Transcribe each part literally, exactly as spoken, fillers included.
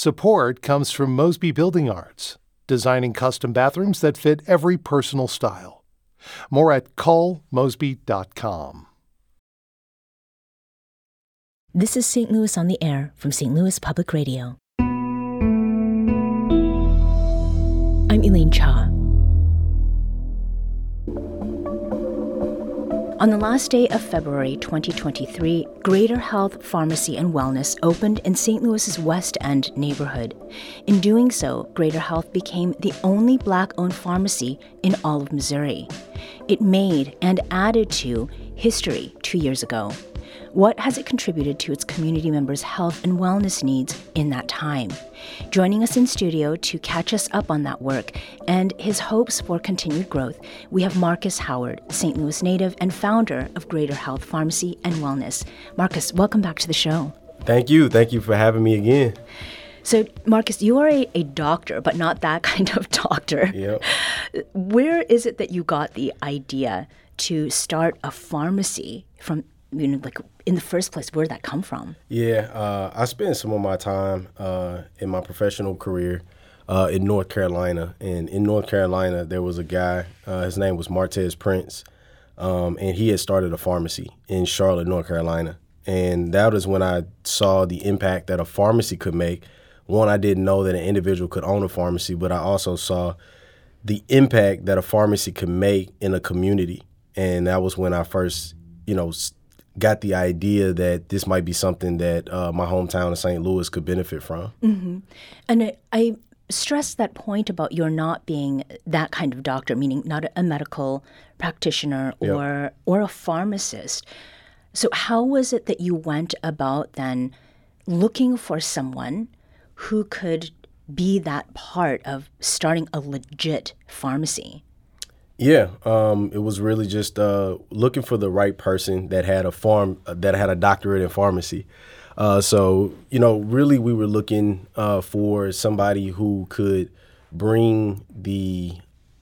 Support comes from Mosby Building Arts, designing custom bathrooms that fit every personal style. More at call mosby dot com. This is Saint Louis on the Air from Saint Louis Public Radio. I'm Elaine Cha. On the last day of February twenty twenty-three, Greater Health Pharmacy and Wellness opened in Saint Louis's West End neighborhood. In doing so, Greater Health became the only Black-owned pharmacy in all of Missouri. It made and added to history two years ago. What has it contributed to its community members' health and wellness needs in that time? Joining us in studio to catch us up on that work and his hopes for continued growth, we have Marcus Howard, Saint Louis native and founder of Greater Health Pharmacy and Wellness. Marcus, welcome back to the show. Thank you. Thank you for having me again. So, Marcus, you are a, a doctor, but not that kind of doctor. Yep. Where is it that you got the idea to start a pharmacy from, you know, like in the first place? Where did that come from? Yeah, uh, I spent some of my time uh, in my professional career uh, in North Carolina. And in North Carolina, there was a guy, uh, his name was Martez Prince, um, and he had started a pharmacy in Charlotte, North Carolina. And that was when I saw the impact that a pharmacy could make. One, I didn't know that an individual could own a pharmacy, but I also saw the impact that a pharmacy could make in a community. And that was when I first, you know, got the idea that this might be something that uh, my hometown of Saint Louis could benefit from. Mm-hmm. And I, I stress that point about your not being that kind of doctor, meaning not a medical practitioner or yep. or a pharmacist. So how was it that you went about then looking for someone who could be that part of starting a legit pharmacy? Yeah, um, it was really just uh, looking for the right person that had a farm that had a doctorate in pharmacy. Uh, so, you know, really we were looking uh, for somebody who could bring the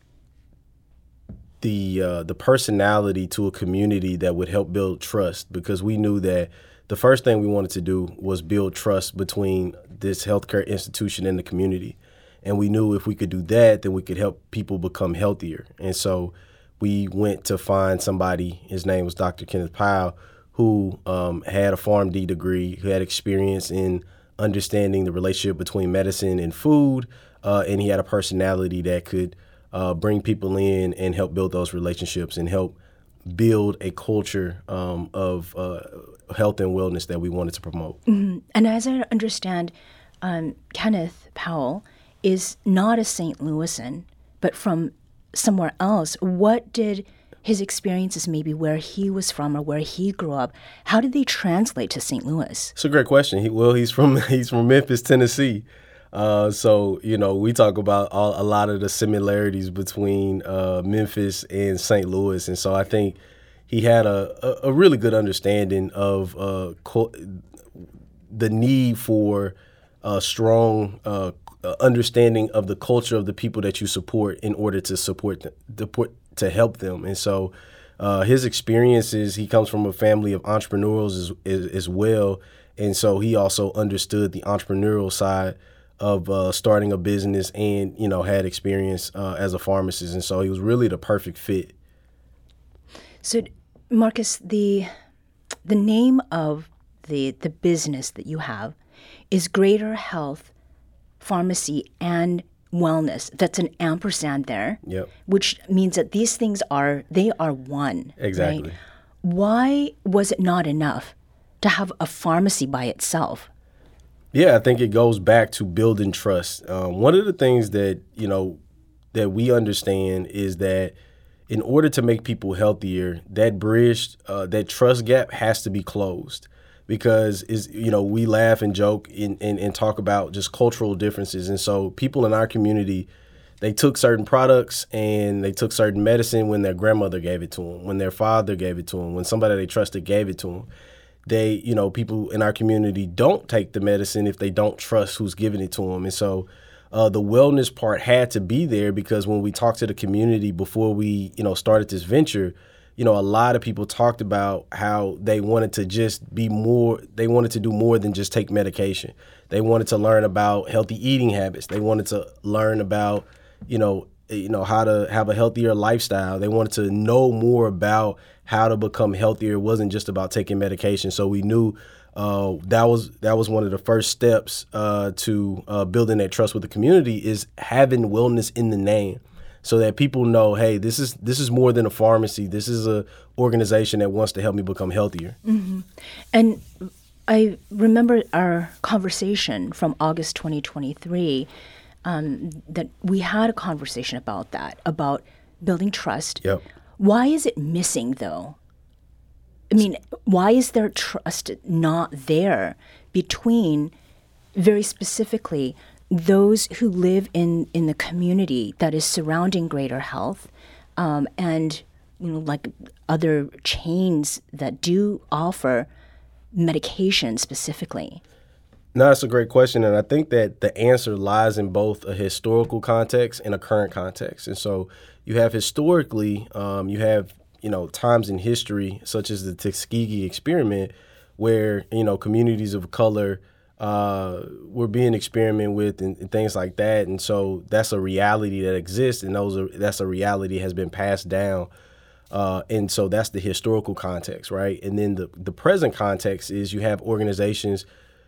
the uh, the personality to a community that would help build trust, because we knew that the first thing we wanted to do was build trust between this healthcare institution and the community. And we knew if we could do that, then we could help people become healthier. And so we went to find somebody, his name was Doctor Kenneth Powell, who um, had a PharmD degree, who had experience in understanding the relationship between medicine and food, uh, and he had a personality that could uh, bring people in and help build those relationships and help build a culture um, of uh, health and wellness that we wanted to promote. Mm-hmm. And as I understand, um, Kenneth Powell is not a Saint Louisan, but from somewhere else. What did his experiences, maybe where he was from or where he grew up, how did they translate to Saint Louis? It's a great question. He, well, he's from he's from Memphis, Tennessee. Uh, so, you know, we talk about all, a lot of the similarities between uh, Memphis and Saint Louis. And so I think he had a, a, a really good understanding of uh, co- the need for a strong uh, understanding of the culture of the people that you support in order to support them, to help them. And so uh, his experiences, he comes from a family of entrepreneurs as, as, as well. And so he also understood the entrepreneurial side of uh, starting a business and, you know, had experience uh, as a pharmacist. And so he was really the perfect fit. So, Marcus, the the name of the the business that you have is Greater Health Pharmacy and Wellness. That's an ampersand there, yep. which means that these things are, they are one. Exactly. Right? Why was it not enough to have a pharmacy by itself? Yeah, I think it goes back to building trust. Um, one of the things that, you know, that we understand is that in order to make people healthier, that bridge, uh, that trust gap has to be closed. Because is you know we laugh and joke and, and, and talk about just cultural differences. And so people in our community, they took certain products and they took certain medicine when their grandmother gave it to them, when their father gave it to them, when somebody they trusted gave it to them. They, you know, people in our community don't take the medicine if they don't trust who's giving it to them. And so uh, the wellness part had to be there, because when we talked to the community before we, you know, started this venture, you know, a lot of people talked about how they wanted to just be more, they wanted to do more than just take medication. They wanted to learn about healthy eating habits. They wanted to learn about, you know, you know, how to have a healthier lifestyle. They wanted to know more about how to become healthier. It wasn't just about taking medication. So we knew uh, that was that was one of the first steps uh, to uh, building that trust with the community, is having wellness in the name, so that people know, hey, this is this is more than a pharmacy. This is a organization that wants to help me become healthier. Mm-hmm. And I remember our conversation from August twenty twenty-three. Um, that we had a conversation about that, about building trust. Yep. Why is it missing, though? I mean, why is there trust not there between, very specifically, those who live in, in the community that is surrounding Greater Health um, and, you know, like other chains that do offer medication specifically? No, that's a great question. And I think that the answer lies in both a historical context and a current context. And so you have historically, um, you have, you know, times in history, such as the Tuskegee experiment, where, you know, communities of color uh, were being experimented with and, and things like that. And so that's a reality that exists. And those are, that's a reality that has been passed down. Uh, and so that's the historical context, right? And then the, the present context is you have organizations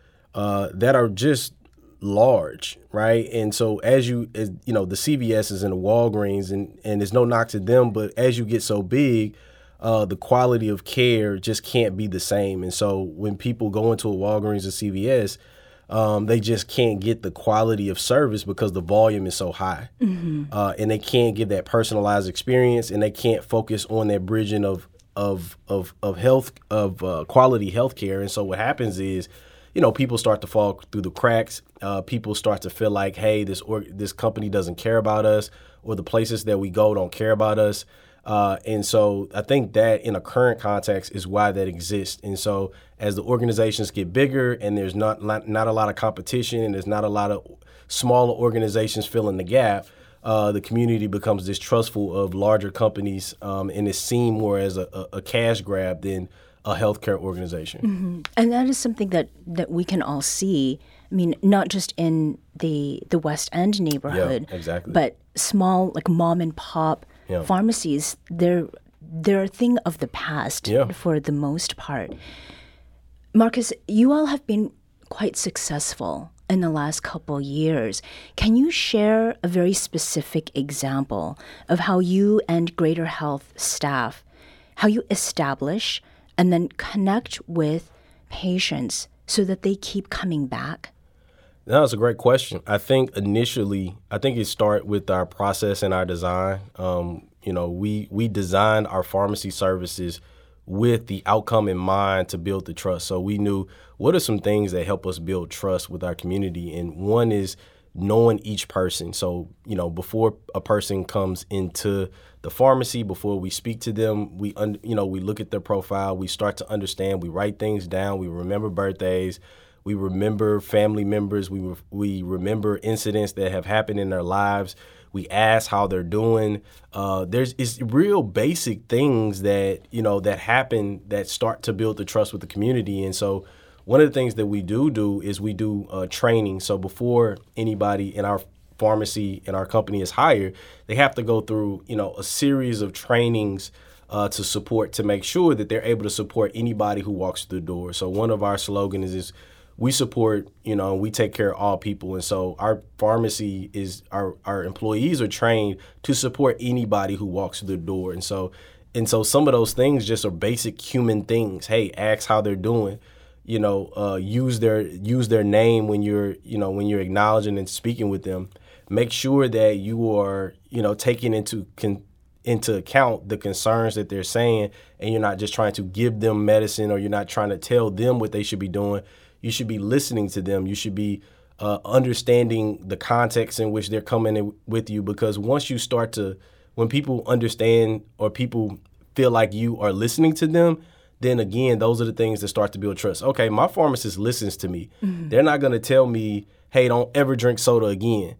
Uh, that are just large, right? And so as you, as, you know, the C V S's and the Walgreens, and, and there's no knock to them, but as you get so big, uh, the quality of care just can't be the same. And so when people go into a Walgreens or C V S, um, they just can't get the quality of service because the volume is so high. Mm-hmm. Uh, and they can't give that personalized experience, and they can't focus on that bridging of, of, of, of health, of uh, quality healthcare. And so what happens is, you know, people start to fall through the cracks. Uh, people start to feel like, hey, this or this company doesn't care about us, or the places that we go don't care about us. Uh, and so I think that in a current context is why that exists. And so as the organizations get bigger and there's not not, not a lot of competition, and there's not a lot of smaller organizations filling the gap, uh, the community becomes distrustful of larger companies, um, and is seen more as a, a, a cash grab than a healthcare organization. Mm-hmm. And that is something that, that we can all see. I mean, not just in the the West End neighborhood, yeah, exactly. but small, like mom and pop yeah. pharmacies. They're they're a thing of the past yeah. for the most part. Marcus, you all have been quite successful in the last couple years. Can you share a very specific example of how you and Greater Health staff, how you establish and then connect with patients so that they keep coming back? No, that's a great question. I think initially, I think it started with our process and our design. Um, you know, we we designed our pharmacy services with the outcome in mind to build the trust. So we knew what are some things that help us build trust with our community. And one is knowing each person. So, you know, before a person comes into the pharmacy, before we speak to them, we, un, you know, we look at their profile, we start to understand, we write things down, we remember birthdays, we remember family members, we re- we remember incidents that have happened in their lives. We ask how they're doing. Uh, there's it's real basic things that, you know, that happen that start to build the trust with the community. And so one of the things that we do do is we do uh, training. So before anybody in our pharmacy and our company is hired, they have to go through, you know, a series of trainings uh, to support, to make sure that they're able to support anybody who walks through the door. So one of our slogans is, we support, you know, we take care of all people. And so our pharmacy is, our, our employees are trained to support anybody who walks through the door. And so, and so some of those things just are basic human things. Hey, ask how they're doing. You know, uh, use their use their name when you're, you know, when you're acknowledging and speaking with them. Make sure that you are, you know, taking into con- into account the concerns that they're saying, and you're not just trying to give them medicine, or you're not trying to tell them what they should be doing. You should be listening to them. You should be uh, understanding the context in which they're coming in with you, because once you start to, when people understand or people feel like you are listening to them, then again, those are the things that start to build trust. Okay, my pharmacist listens to me. Mm-hmm. They're not going to tell me, hey, don't ever drink soda again.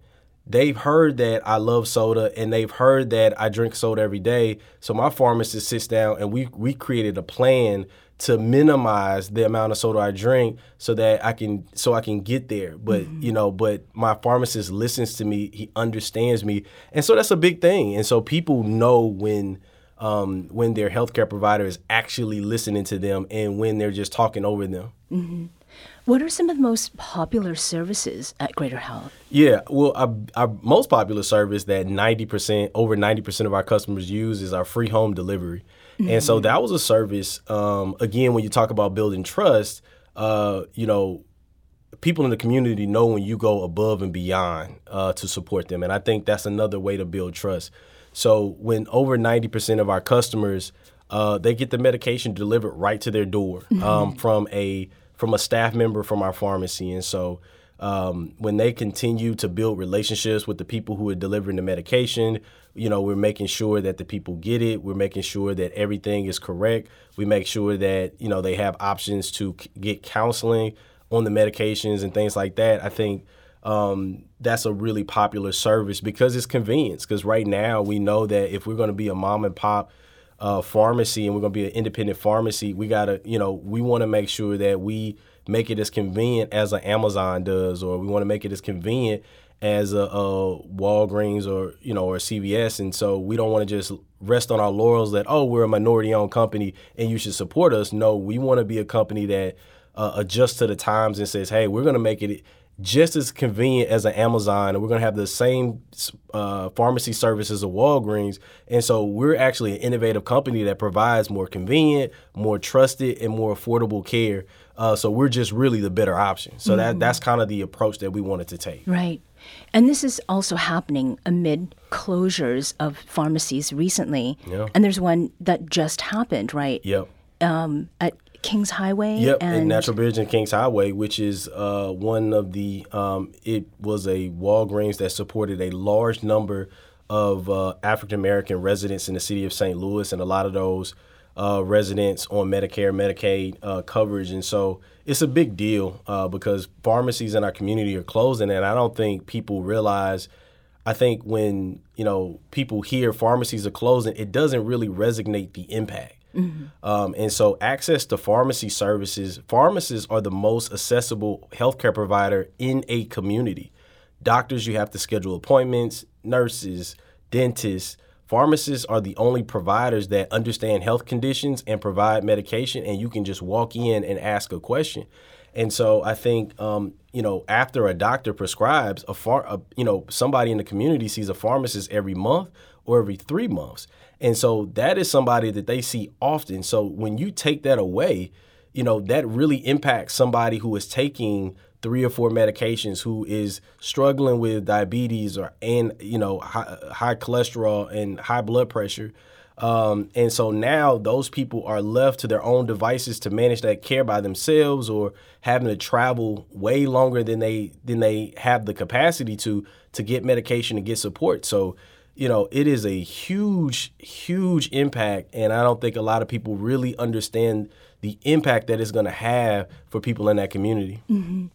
they've heard that I love soda and they've heard that I drink soda every day. So my pharmacist sits down and we we created a plan to minimize the amount of soda I drink so that I can so I can get there. But mm-hmm. you know, but my pharmacist listens to me, he understands me. And so that's a big thing. And so people know when um, when their healthcare provider is actually listening to them and when they're just talking over them. Mm-hmm. What are some of the most popular services at Greater Health? Yeah, well, our, our most popular service that ninety percent, over ninety percent of our customers use is our free home delivery. Mm-hmm. And so that was a service, um, again, when you talk about building trust, uh, you know, people in the community know when you go above and beyond uh, to support them. And I think that's another way to build trust. So when over ninety percent of our customers, uh, they get the medication delivered right to their door mm-hmm. um, from a from a staff member from our pharmacy. And so um, when they continue to build relationships with the people who are delivering the medication, you know, we're making sure that the people get it. We're making sure that everything is correct. We make sure that, you know, they have options to c- get counseling on the medications and things like that. I think um, that's a really popular service because it's convenience. Because right now we know that if we're going to be a mom and pop Uh, pharmacy and we're going to be an independent pharmacy, we got to, you know, we want to make sure that we make it as convenient as an Amazon does, or we want to make it as convenient as a, a Walgreens or, you know, or a C V S. And so we don't want to just rest on our laurels that, oh, we're a minority owned company and you should support us. No, we want to be a company that uh, adjusts to the times and says, hey, we're going to make it just as convenient as an Amazon, and we're going to have the same uh, pharmacy services as a Walgreens. And so we're actually an innovative company that provides more convenient, more trusted, and more affordable care. Uh, so we're just really the better option. So mm-hmm. that that's kind of the approach that we wanted to take. Right. And this is also happening amid closures of pharmacies recently. Yeah. And there's one that just happened, right? Yep. Um, at Kings Highway? Yep, and in Natural Bridge and Kings Highway, which is uh, one of the, um, it was a Walgreens that supported a large number of uh, African-American residents in the city of Saint Louis, and a lot of those uh, residents on Medicare, Medicaid uh, coverage. And so it's a big deal uh, because pharmacies in our community are closing, and I don't think people realize, I think when, you know, people hear pharmacies are closing, it doesn't really resonate the impact. Mm-hmm. Um, and so access to pharmacy services, pharmacists are the most accessible healthcare provider in a community. Doctors, you have to schedule appointments, nurses, dentists. Pharmacists are the only providers that understand health conditions and provide medication, and you can just walk in and ask a question. And so I think, um, you know, after a doctor prescribes, a, phar- a you know, somebody in the community sees a pharmacist every month or every three months. And so that is somebody that they see often. So when you take that away, you know, that really impacts somebody who is taking three or four medications, who is struggling with diabetes or, and, you know, high, high cholesterol and high blood pressure. Um, and so now those people are left to their own devices to manage that care by themselves, or having to travel way longer than they than they have the capacity to to get medication and get support. So, you know, it is a huge, huge impact. And I don't think a lot of people really understand the impact that it's going to have for people in that community. Mm-hmm.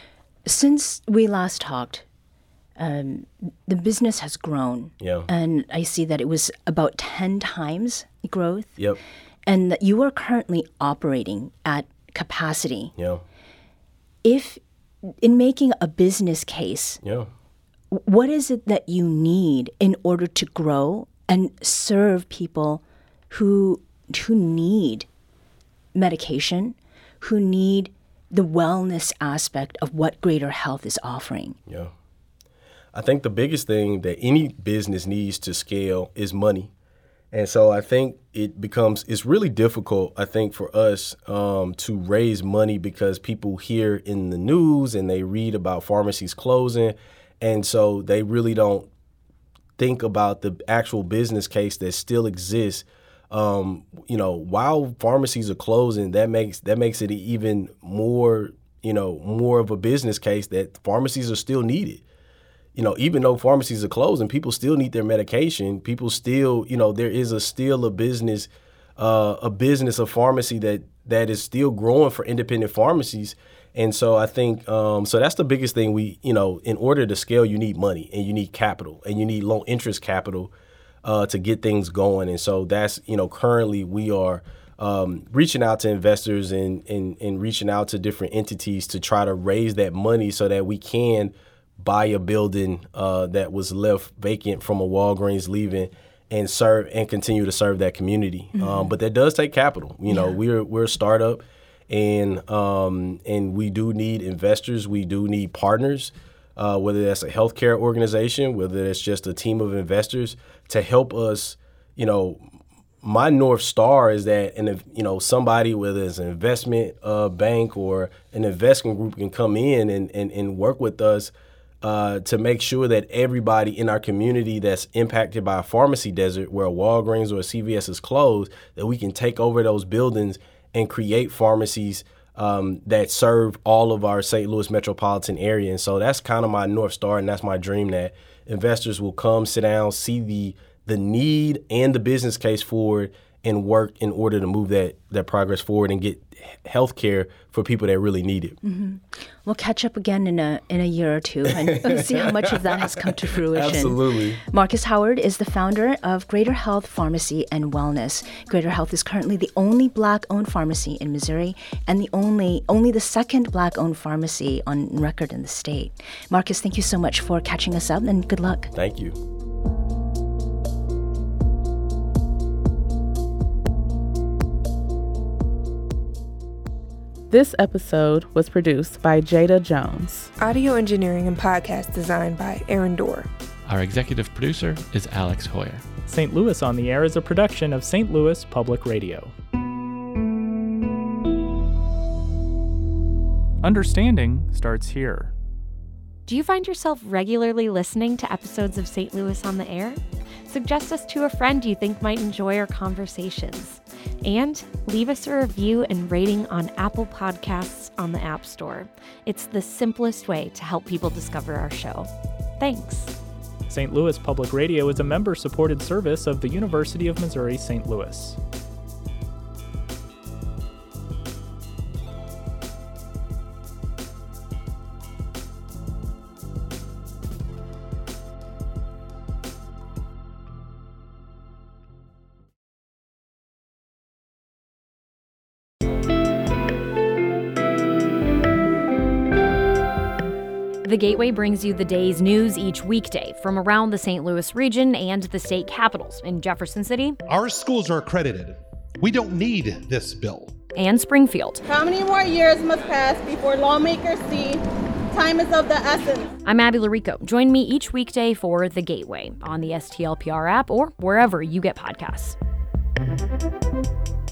Since we last talked, um, the business has grown. Yeah. And I see that it was about ten times growth. Yep. And that you are currently operating at capacity. Yeah. If, in making a business case, yeah. what is it that you need in order to grow and serve people who who need medication, who need the wellness aspect of what Greater Health is offering? Yeah. I think the biggest thing that any business needs to scale is money. And so I think it becomes, it's really difficult, I think, for us um, to raise money because people hear in the news and they read about pharmacies closing. And so they really don't think about the actual business case that still exists. Um, you know, while pharmacies are closing, that makes that makes it even more, you know, more of a business case that pharmacies are still needed. You know, even though pharmacies are closing, people still need their medication. People still, you know, there is a still a business, uh, a business of pharmacy that that is still growing for independent pharmacies. And so I think, um, so that's the biggest thing we, you know, in order to scale, you need money and you need capital and you need low interest capital uh, to get things going. And so that's, you know, currently we are um, reaching out to investors and, and, and reaching out to different entities to try to raise that money so that we can buy a building uh, that was left vacant from a Walgreens leaving and serve and continue to serve that community. Mm-hmm. Um, but that does take capital. You know, yeah. we're we're a startup. And um, and we do need investors. We do need partners, uh, whether that's a healthcare organization, whether it's just a team of investors to help us. You know, my North Star is that, and if, you know, somebody, whether it's an investment uh, bank or an investment group, can come in and, and, and work with us uh, to make sure that everybody in our community that's impacted by a pharmacy desert, where a Walgreens or a C V S is closed, that we can take over those buildings and create pharmacies um, that serve all of our Saint Louis metropolitan area. And so that's kind of my North Star, and that's my dream, that investors will come, sit down, see the the need and the business case forward, and work in order to move that that progress forward and get health care for people that really need it. Mm-hmm. We'll catch up again in a in a year or two and see how much of that has come to fruition. Absolutely. Marcus Howard is the founder of Greater Health Pharmacy and Wellness. Greater Health is currently the only Black-owned pharmacy in Missouri and the only only the second Black-owned pharmacy on record in the state. Marcus, thank you so much for catching us up, and good luck. Thank you. This episode was produced by Jada Jones. Audio engineering and podcast design by Aaron Dorr. Our executive producer is Alex Hoyer. Saint Louis on the Air is a production of Saint Louis Public Radio. Understanding starts here. Do you find yourself regularly listening to episodes of Saint Louis on the Air? Suggest us to a friend you think might enjoy our conversations. And leave us a review and rating on Apple Podcasts on the App Store. It's the simplest way to help people discover our show. Thanks. Saint Louis Public Radio is a member-supported service of the University of Missouri Saint Louis. The Gateway brings you the day's news each weekday from around the Saint Louis region and the state capitals in Jefferson City. Our schools are accredited. We don't need this bill. And Springfield. How many more years must pass before lawmakers see time is of the essence? I'm Abby Larico. Join me each weekday for The Gateway on the S T L P R app or wherever you get podcasts.